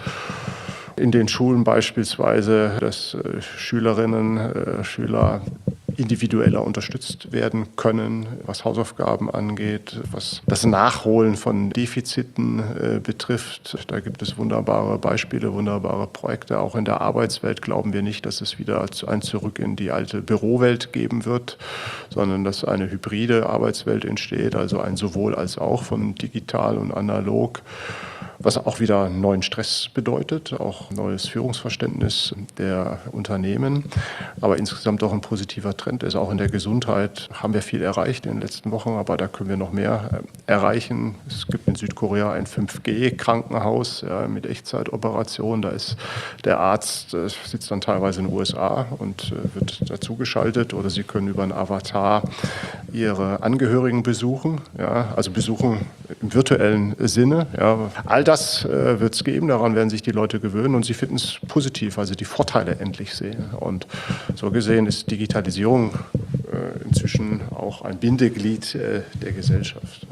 In den Schulen beispielsweise, dass Schülerinnen, Schüler individueller unterstützt werden können, was Hausaufgaben angeht, was das Nachholen von Defiziten betrifft. Da gibt es wunderbare Beispiele, wunderbare Projekte. Auch in der Arbeitswelt glauben wir nicht, dass es wieder ein Zurück in die alte Bürowelt geben wird, sondern dass eine hybride Arbeitswelt entsteht, also ein sowohl als auch von digital und analog, was auch wieder neuen Stress bedeutet, auch neues Führungsverständnis der Unternehmen, aber insgesamt auch ein positiver Trend ist. Auch in der Gesundheit haben wir viel erreicht in den letzten Wochen, aber da können wir noch mehr erreichen. Es gibt in Südkorea ein 5G-Krankenhaus, ja, mit Echtzeitoperation. Da ist der Arzt, sitzt dann teilweise in den USA und wird dazugeschaltet, oder Sie können über einen Avatar Ihre Angehörigen besuchen, ja, also besuchen im virtuellen Sinne. Ja. All das wird es geben, daran werden sich die Leute gewöhnen und sie finden es positiv, weil sie die Vorteile endlich sehen. Und so gesehen ist Digitalisierung inzwischen auch ein Bindeglied der Gesellschaft.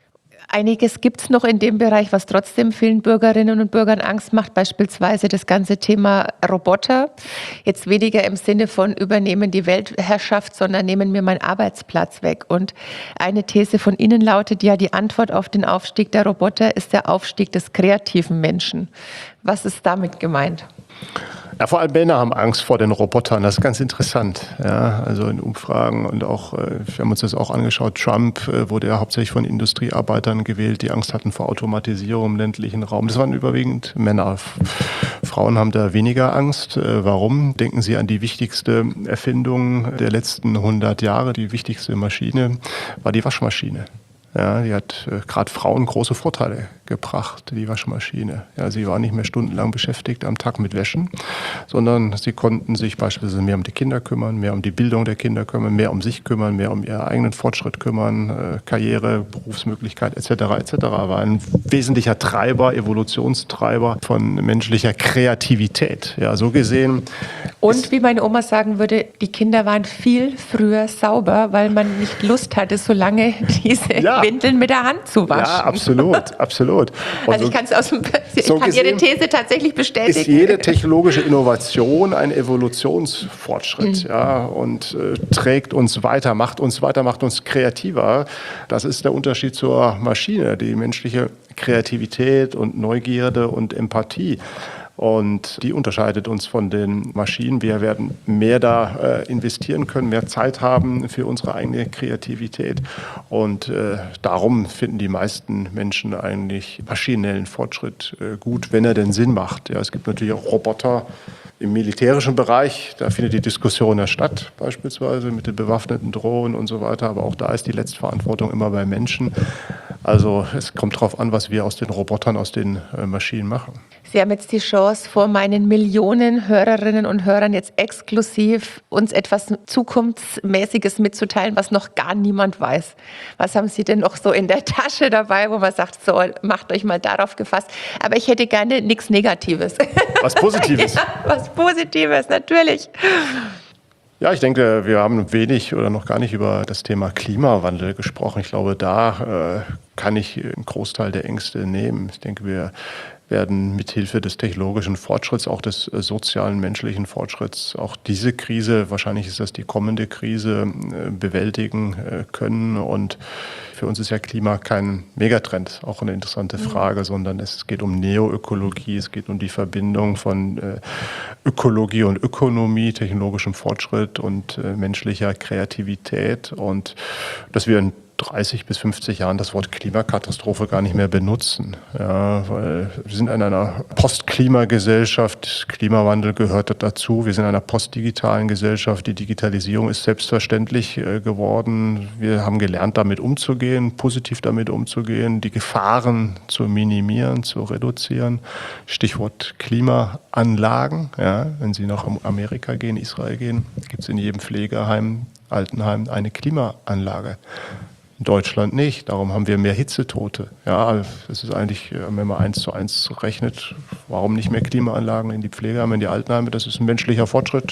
Einiges gibt es noch in dem Bereich, was trotzdem vielen Bürgerinnen und Bürgern Angst macht, beispielsweise das ganze Thema Roboter. Jetzt weniger im Sinne von übernehmen die Weltherrschaft, sondern nehmen mir meinen Arbeitsplatz weg. Und eine These von Ihnen lautet ja, die Antwort auf den Aufstieg der Roboter ist der Aufstieg des kreativen Menschen. Was ist damit gemeint? Ja, vor allem Männer haben Angst vor den Robotern. Das ist ganz interessant. Ja, also in Umfragen und auch, wir haben uns das auch angeschaut, Trump wurde ja hauptsächlich von Industriearbeitern gewählt, die Angst hatten vor Automatisierung im ländlichen Raum. Das waren überwiegend Männer. Frauen haben da weniger Angst. Warum? Denken Sie an die wichtigste Erfindung der letzten 100 Jahre. Die wichtigste Maschine war die Waschmaschine. Ja, die hat gerade Frauen große Vorteile gebracht, die Waschmaschine. Ja, sie war nicht mehr stundenlang beschäftigt am Tag mit Wäschen, sondern sie konnten sich beispielsweise mehr um die Kinder kümmern, mehr um die Bildung der Kinder kümmern, mehr um sich kümmern, mehr um ihren eigenen Fortschritt kümmern, Karriere, Berufsmöglichkeit etc. War ein wesentlicher Treiber, Evolutionstreiber von menschlicher Kreativität. Ja, so gesehen. Und wie meine Oma sagen würde, die Kinder waren viel früher sauber, weil man nicht Lust hatte, so lange diese Windeln mit der Hand zu waschen. Ja, absolut, absolut. Und also ich kann Ihre These tatsächlich bestätigen. Ist jede technologische Innovation ein Evolutionsfortschritt, und trägt uns weiter, macht uns kreativer. Das ist der Unterschied zur Maschine, die menschliche Kreativität und Neugierde und Empathie. Und die unterscheidet uns von den Maschinen. Wir werden mehr da investieren können, mehr Zeit haben für unsere eigene Kreativität. Und darum finden die meisten Menschen eigentlich maschinellen Fortschritt gut, wenn er denn Sinn macht. Ja, es gibt natürlich auch Roboter im militärischen Bereich. Da findet die Diskussion ja statt, beispielsweise mit den bewaffneten Drohnen und so weiter. Aber auch da ist die Letztverantwortung immer bei Menschen. Also es kommt darauf an, was wir aus den Robotern, aus den Maschinen machen. Sie haben jetzt die Chance, vor meinen Millionen Hörerinnen und Hörern jetzt exklusiv uns etwas Zukunftsmäßiges mitzuteilen, was noch gar niemand weiß. Was haben Sie denn noch so in der Tasche dabei, wo man sagt, so, macht euch mal darauf gefasst. Aber ich hätte gerne nichts Negatives. Was Positives. Ja, was Positives, natürlich. Ja, ich denke, wir haben wenig oder noch gar nicht über das Thema Klimawandel gesprochen. Ich glaube, da kann ich einen Großteil der Ängste nehmen. Ich denke, wir werden mithilfe des technologischen Fortschritts, auch des sozialen, menschlichen Fortschritts, auch diese Krise, wahrscheinlich ist das die kommende Krise, bewältigen können. Und für uns ist ja Klima kein Megatrend, auch eine interessante Frage, sondern es geht um Neoökologie, es geht um die Verbindung von Ökologie und Ökonomie, technologischem Fortschritt und menschlicher Kreativität. Und dass wir in 30 bis 50 Jahren das Wort Klimakatastrophe gar nicht mehr benutzen. Ja, weil wir sind in einer Postklimagesellschaft, Klimawandel gehört dazu. Wir sind in einer postdigitalen Gesellschaft, die Digitalisierung ist selbstverständlich geworden. Wir haben gelernt, damit umzugehen, positiv damit umzugehen, die Gefahren zu minimieren, zu reduzieren. Stichwort Klimaanlagen. Ja, wenn Sie nach Amerika gehen, Israel gehen, gibt es in jedem Pflegeheim, Altenheim eine Klimaanlage. In Deutschland nicht, darum haben wir mehr Hitzetote. Ja, das ist eigentlich, wenn man 1:1 rechnet, warum nicht mehr Klimaanlagen in die Pflegeheime, in die Altenheime? Das ist ein menschlicher Fortschritt.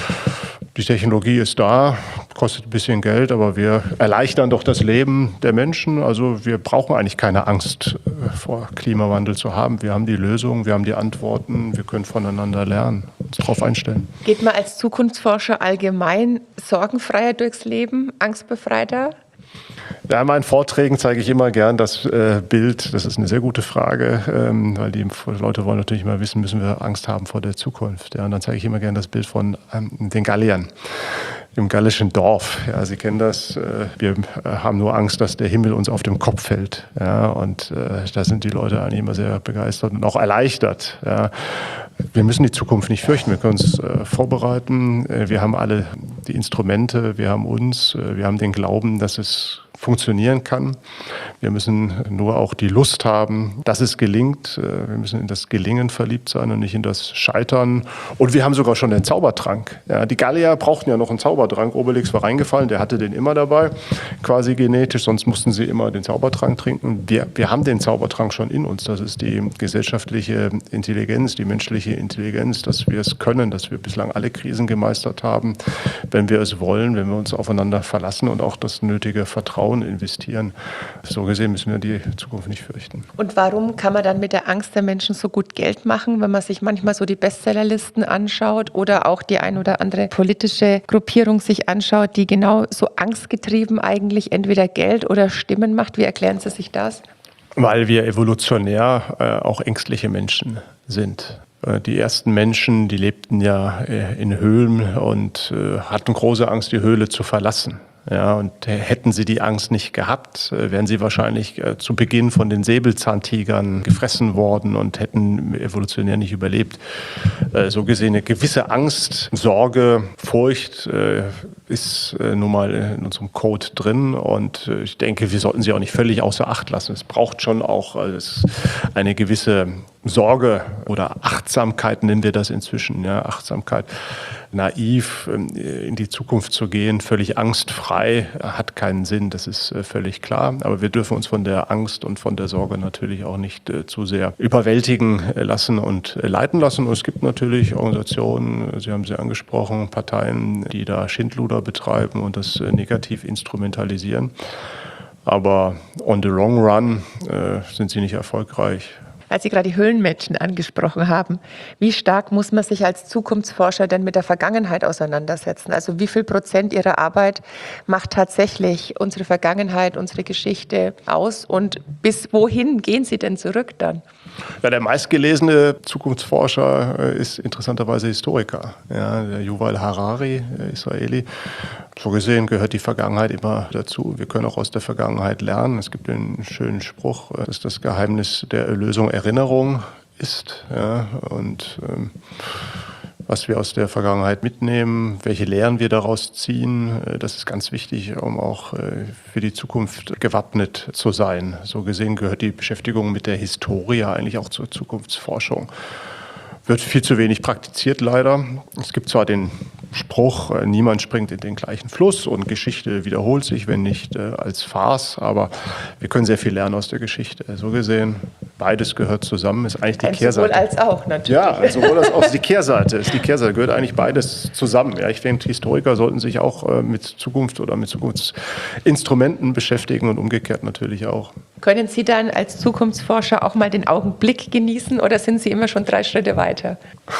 Die Technologie ist da, kostet ein bisschen Geld, aber wir erleichtern doch das Leben der Menschen. Also wir brauchen eigentlich keine Angst vor Klimawandel zu haben. Wir haben die Lösungen, wir haben die Antworten, wir können voneinander lernen, uns darauf einstellen. Geht man als Zukunftsforscher allgemein sorgenfreier durchs Leben, angstbefreiter? Ja, in meinen Vorträgen zeige ich immer gern das Bild, das ist eine sehr gute Frage, weil die Leute wollen natürlich immer wissen, müssen wir Angst haben vor der Zukunft. Ja, und dann zeige ich immer gern das Bild von den Galliern im gallischen Dorf. Ja, Sie kennen das. Wir haben nur Angst, dass der Himmel uns auf den Kopf fällt. Ja, und da sind die Leute eigentlich immer sehr begeistert und auch erleichtert. Ja. Wir müssen die Zukunft nicht fürchten. Wir können uns vorbereiten. Wir haben alle die Instrumente. Wir haben uns. Wir haben den Glauben, dass es funktionieren kann. Wir müssen nur auch die Lust haben, dass es gelingt. Wir müssen in das Gelingen verliebt sein und nicht in das Scheitern. Und wir haben sogar schon den Zaubertrank. Ja, die Gallier brauchten ja noch einen Zaubertrank. Obelix war reingefallen, der hatte den immer dabei, quasi genetisch. Sonst mussten sie immer den Zaubertrank trinken. Wir haben den Zaubertrank schon in uns. Das ist die gesellschaftliche Intelligenz, die menschliche Intelligenz, dass wir es können, dass wir bislang alle Krisen gemeistert haben, wenn wir es wollen, wenn wir uns aufeinander verlassen und auch das nötige Vertrauen investieren. So gesehen müssen wir die Zukunft nicht fürchten. Und warum kann man dann mit der Angst der Menschen so gut Geld machen, wenn man sich manchmal so die Bestsellerlisten anschaut oder auch die ein oder andere politische Gruppierung sich anschaut, die genau so angstgetrieben eigentlich entweder Geld oder Stimmen macht? Wie erklären Sie sich das? Weil wir evolutionär auch ängstliche Menschen sind. Die ersten Menschen, die lebten ja in Höhlen und hatten große Angst, die Höhle zu verlassen. Ja, und hätten sie die Angst nicht gehabt, wären sie wahrscheinlich zu Beginn von den Säbelzahntigern gefressen worden und hätten evolutionär nicht überlebt. So gesehen eine gewisse Angst, Sorge, Furcht ist nun mal in unserem Code drin und ich denke, wir sollten sie auch nicht völlig außer Acht lassen. Es braucht schon auch eine gewisse Sorge oder Achtsamkeit, nennen wir das inzwischen, ja, Achtsamkeit. Naiv in die Zukunft zu gehen, völlig angstfrei, hat keinen Sinn, das ist völlig klar. Aber wir dürfen uns von der Angst und von der Sorge natürlich auch nicht zu sehr überwältigen lassen und leiten lassen. Und es gibt natürlich Organisationen, Sie haben sie angesprochen, Parteien, die da Schindluder betreiben und das negativ instrumentalisieren. Aber on the long run sind sie nicht erfolgreich. Weil Sie gerade die Höhlenmenschen angesprochen haben, wie stark muss man sich als Zukunftsforscher denn mit der Vergangenheit auseinandersetzen? Also wie viel Prozent Ihrer Arbeit macht tatsächlich unsere Vergangenheit, unsere Geschichte aus und bis wohin gehen Sie denn zurück dann? Ja, der meistgelesene Zukunftsforscher ist interessanterweise Historiker. Ja, der Yuval Harari, der Israeli. So gesehen gehört die Vergangenheit immer dazu. Wir können auch aus der Vergangenheit lernen. Es gibt einen schönen Spruch, dass das Geheimnis der Erlösung Erinnerung ist. Ja, und was wir aus der Vergangenheit mitnehmen, welche Lehren wir daraus ziehen, das ist ganz wichtig, um auch für die Zukunft gewappnet zu sein. So gesehen gehört die Beschäftigung mit der Historie eigentlich auch zur Zukunftsforschung. Wird viel zu wenig praktiziert, leider. Es gibt zwar den Spruch, niemand springt in den gleichen Fluss und Geschichte wiederholt sich, wenn nicht als Farce, aber wir können sehr viel lernen aus der Geschichte. So gesehen, beides gehört zusammen, ist eigentlich die Kehrseite. Sowohl als auch, natürlich. Ja, sowohl als auch die Kehrseite. Ist die Kehrseite, gehört eigentlich beides zusammen. Ja, ich denke, Historiker sollten sich auch mit Zukunft oder mit Zukunftsinstrumenten beschäftigen und umgekehrt natürlich auch. Können Sie dann als Zukunftsforscher auch mal den Augenblick genießen oder sind Sie immer schon 3 Schritte weiter?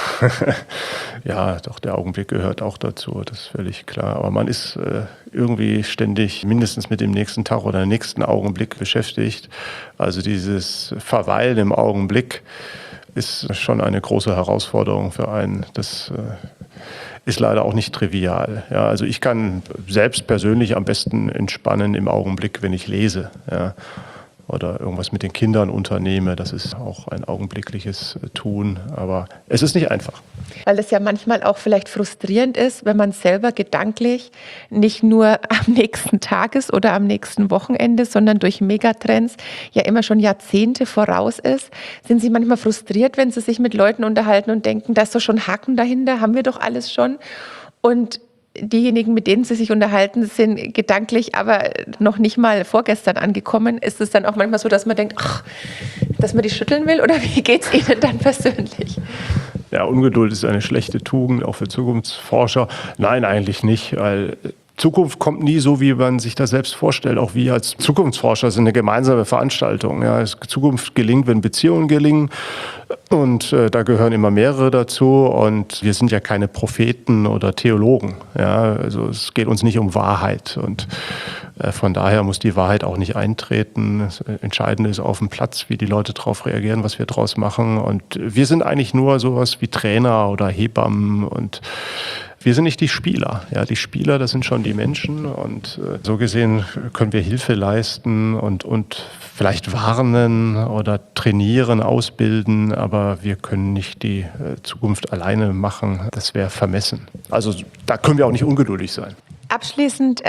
Ja, doch, der Augenblick gehört auch dazu, das ist völlig klar. Aber man ist irgendwie ständig mindestens mit dem nächsten Tag oder nächsten Augenblick beschäftigt. Also dieses Verweilen im Augenblick ist schon eine große Herausforderung für einen. Das ist leider auch nicht trivial. Ja, also ich kann selbst persönlich am besten entspannen im Augenblick, wenn ich lese. Ja. Oder irgendwas mit den Kindern unternehme. Das ist auch ein augenblickliches Tun, aber es ist nicht einfach. Weil es ja manchmal auch vielleicht frustrierend ist, wenn man selber gedanklich nicht nur am nächsten Tag ist oder am nächsten Wochenende, sondern durch Megatrends ja immer schon Jahrzehnte voraus ist. Sind Sie manchmal frustriert, wenn Sie sich mit Leuten unterhalten und denken, da ist doch schon Haken dahinter, haben wir doch alles schon? Und diejenigen, mit denen Sie sich unterhalten, sind gedanklich aber noch nicht mal vorgestern angekommen. Ist es dann auch manchmal so, dass man denkt, ach, dass man die schütteln will? Oder wie geht es Ihnen dann persönlich? Ja, Ungeduld ist eine schlechte Tugend, auch für Zukunftsforscher. Nein, eigentlich nicht, weil Zukunft kommt nie so, wie man sich das selbst vorstellt. Auch wir als Zukunftsforscher sind eine gemeinsame Veranstaltung. Ja, Zukunft gelingt, wenn Beziehungen gelingen. Und da gehören immer mehrere dazu. Und wir sind ja keine Propheten oder Theologen. Ja, also es geht uns nicht um Wahrheit. Und von daher muss die Wahrheit auch nicht eintreten. Das Entscheidende ist auf dem Platz, wie die Leute darauf reagieren, was wir draus machen. Und wir sind eigentlich nur sowas wie Trainer oder Hebammen und wir sind nicht die Spieler. Ja, die Spieler, das sind schon die Menschen und so gesehen können wir Hilfe leisten und vielleicht warnen oder trainieren, ausbilden, aber wir können nicht die Zukunft alleine machen. Das wäre vermessen. Also da können wir auch nicht ungeduldig sein. Abschließend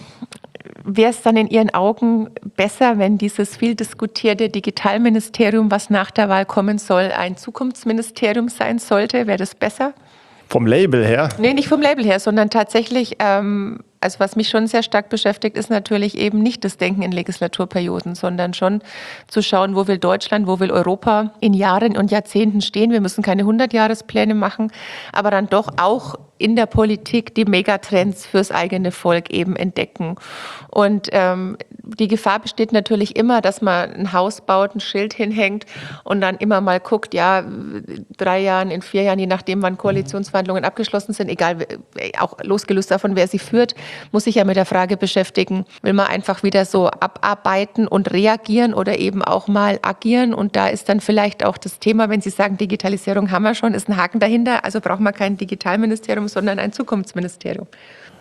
wäre es dann in Ihren Augen besser, wenn dieses viel diskutierte Digitalministerium, was nach der Wahl kommen soll, ein Zukunftsministerium sein sollte? Wäre das besser? Vom Label her? Nee, nicht vom Label her, sondern tatsächlich, also was mich schon sehr stark beschäftigt, ist natürlich eben nicht das Denken in Legislaturperioden, sondern schon zu schauen, wo will Deutschland, wo will Europa in Jahren und Jahrzehnten stehen. Wir müssen keine 100-Jahrespläne machen, aber dann doch auch in der Politik die Megatrends fürs eigene Volk eben entdecken. Und die Gefahr besteht natürlich immer, dass man ein Haus baut, ein Schild hinhängt und dann immer mal guckt, ja, 3 Jahren, in 4 Jahren, je nachdem, wann Koalitionsverhandlungen abgeschlossen sind, egal, auch losgelöst davon, wer sie führt, muss sich ja mit der Frage beschäftigen, will man einfach wieder so abarbeiten und reagieren oder eben auch mal agieren? Und da ist dann vielleicht auch das Thema, wenn Sie sagen, Digitalisierung haben wir schon, ist ein Haken dahinter, also braucht man kein Digitalministerium, sondern ein Zukunftsministerium.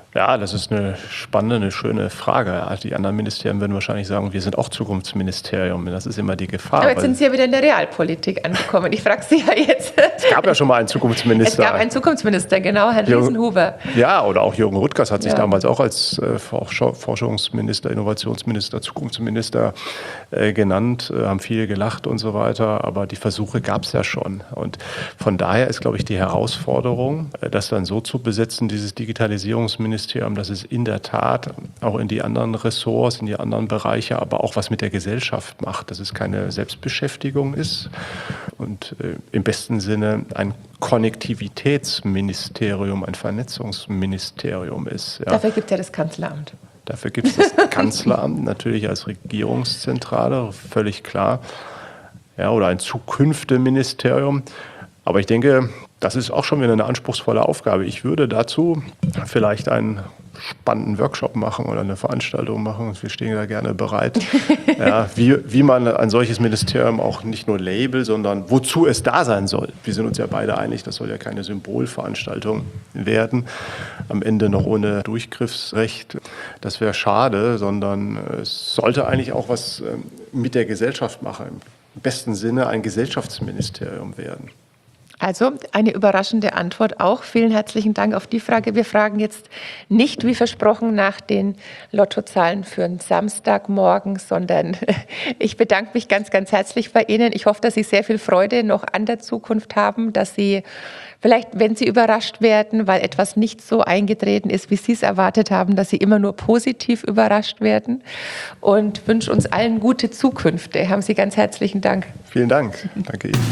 Ja, das ist eine spannende, eine schöne Frage. Ja, die anderen Ministerien würden wahrscheinlich sagen, wir sind auch Zukunftsministerium. Das ist immer die Gefahr. Aber jetzt sind Sie ja wieder in der Realpolitik angekommen. Ich frage Sie ja jetzt. Es gab ja schon mal einen Zukunftsminister. Es gab einen Zukunftsminister, genau, Herrn Riesenhuber. Ja, oder auch Jürgen Rüttgers hat sich damals auch als Forschungsminister, Innovationsminister, Zukunftsminister genannt, haben viele gelacht und so weiter. Aber die Versuche gab es ja schon. Und von daher ist, glaube ich, die Herausforderung, das dann so zu besetzen, dieses Digitalisierungsministerium, dass es in der Tat auch in die anderen Ressorts, in die anderen Bereiche, aber auch was mit der Gesellschaft macht, dass es keine Selbstbeschäftigung ist und im besten Sinne ein Konnektivitätsministerium, ein Vernetzungsministerium ist. Ja. Dafür gibt es ja das Kanzleramt. Dafür gibt es das Kanzleramt natürlich als Regierungszentrale, völlig klar. Ja, oder ein Zukünfteministerium. Aber ich denke, das ist auch schon wieder eine anspruchsvolle Aufgabe. Ich würde dazu vielleicht einen spannenden Workshop machen oder eine Veranstaltung machen. Wir stehen da gerne bereit, ja, wie man ein solches Ministerium auch nicht nur label, sondern wozu es da sein soll. Wir sind uns ja beide einig, das soll ja keine Symbolveranstaltung werden. Am Ende noch ohne Durchgriffsrecht. Das wäre schade, sondern es sollte eigentlich auch was mit der Gesellschaft machen. Im besten Sinne ein Gesellschaftsministerium werden. Also eine überraschende Antwort auch. Vielen herzlichen Dank auf die Frage. Wir fragen jetzt nicht, wie versprochen, nach den Lottozahlen für den Samstagmorgen, sondern ich bedanke mich ganz, ganz herzlich bei Ihnen. Ich hoffe, dass Sie sehr viel Freude noch an der Zukunft haben, dass Sie vielleicht, wenn Sie überrascht werden, weil etwas nicht so eingetreten ist, wie Sie es erwartet haben, dass Sie immer nur positiv überrascht werden, und wünsche uns allen gute Zukünfte. Haben Sie ganz herzlichen Dank. Vielen Dank. Danke Ihnen.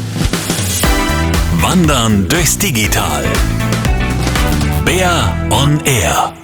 Wandern durchs Digital. Bär on Air.